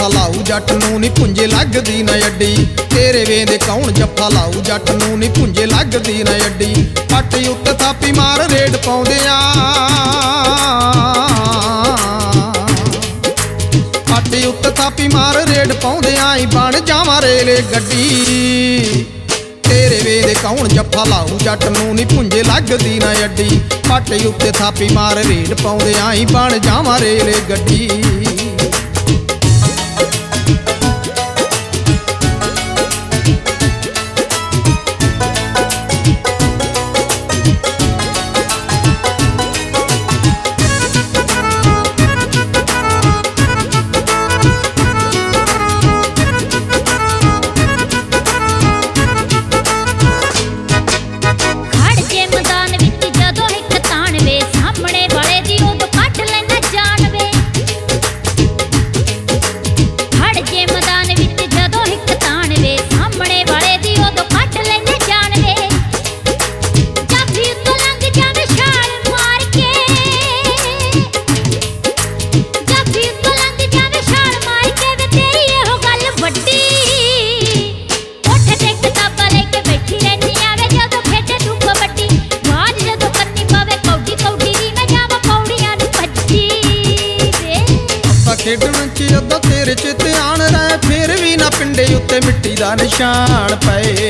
जफ्फा लाऊ जट नूं नी पुंजे लगदी ना अड्डी। तेरे वेंदे कौन जफ्फा लाऊ जट नूं नी पुंजे लगदी ना अड्डी। पट उत्ते थापी मार रेड पाउंदे आ, पट उत्ते थापी मार रेड पाउंदे आई बन जावां रेल गड्डी। तेरे वेंदे कौन जफ्फा लाऊ जट नूं नी पुंजे लगदी ना अड्डी। पट उत्ते थापी मार रेड पाउंदे आई बन जावां रेल गड्डी। खेडण च अद्धा तेरे च ध्यान रहे फिर भी ना पिंडे उत्ते मिट्टी दा निशान पए।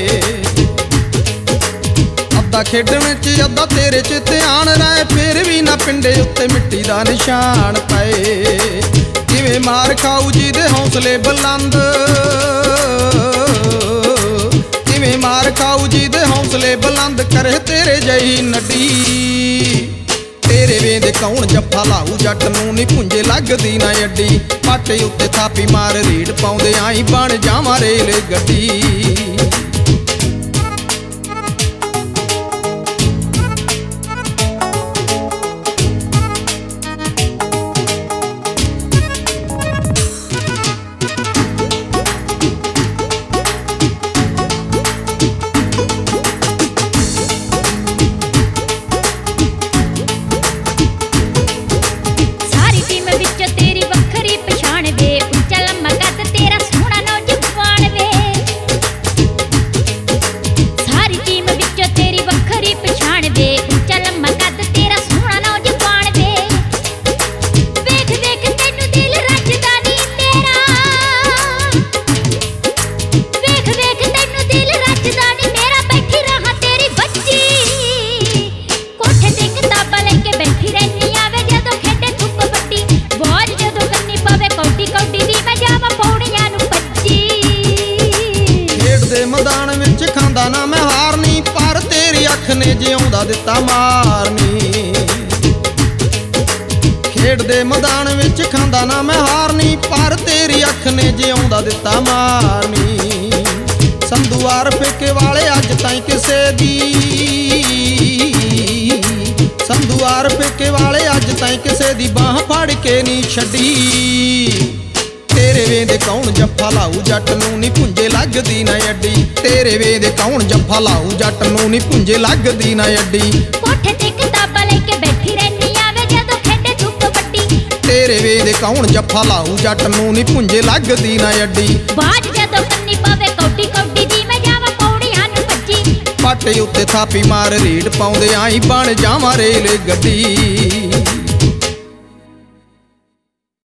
अद्धा खेडण च अद्धा तेरे च ध्यान रहे फिर भी ना पिंडे उत्ते मिट्टी दा निशान पए। किवें मार खाऊ जी दे हौसले बुलंद, किवें मार खाऊ जी दे हौसले बुलंद करे तेरे जही नड्डी। तेरे वेंदे कौन जफ्फा लाऊ जट नूं नी पुंजे लगदी ना अड्डी। पट उत्ते थापी मार रेड पाउंदे आई बन जावां रेल गड्डी। मैदान विच खांदा ना मैं हारनी पर तेरी अख ने जिउंदा दिता मारनी। खेड दे मैदान विच खांदा ना मैं हारनी पर तेरी अख ने जिउंदा दिता मारनी। संधूआर फेके वाले अज ताईं किसे दी, संधूआर फेके वाले अज ताईं किसे दी बाह फड़ के नी छड्डी। तेरे वेंदे कौन जफ्फा लाऊ जट नूं नी पुंजे लगदी ना अड्डी। तेरे वेंदे कौन जफ्फा लाऊ जट नूं नी पुंजे लगदी ना अड्डी। कोठे ते किताबां लेके बैठी रहनी आवे जदों खेडे तू कबड्डी। तेरे वेंदे कौन जफ्फा लाऊ जट नूं नी पुंजे लगदी ना अड्डी। बाज जदों कन्नी पवे कौडी कौडी दी मैं जावां पौड़ियां नूं भज्जी। पट उत्ते थापी मार रेड पाउंदे आई बन जावां रेल गड्डी।